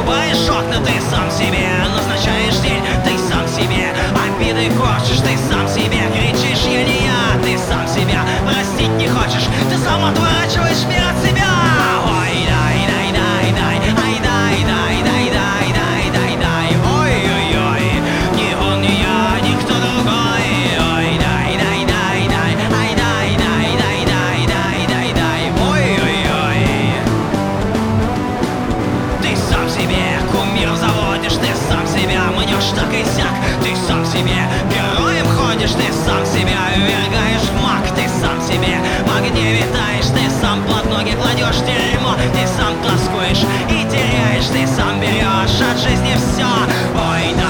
вырубаешь окна, ты сам себе назначаешь день, ты сам себе обиды корчишь, ты сам себе кричишь: я не я, ты сам себя простить не хочешь, ты сам отворачиваешь мир от себя. Ой, дай, дай, дай, дай, ай, дай, дай, дай, дай, дай, дай, дай, ой-ой-ой, ни он, ни я, никто другой. Ой, дай, дай, дай, дай, ай, дай, дай, дай, дай, дай, дай, дай, ой-ой-ой. Ты сам себе кумир заводишь, ты сам себя мнешь так и сяк, ты сам себе героем ходишь, ты сам себя ввергаешь в мак, ты сам себе в огне витаешь, ты сам под ноги кладешь дерьмо, ты сам тоскуешь и теряешь, ты сам берешь от жизни все. Ой,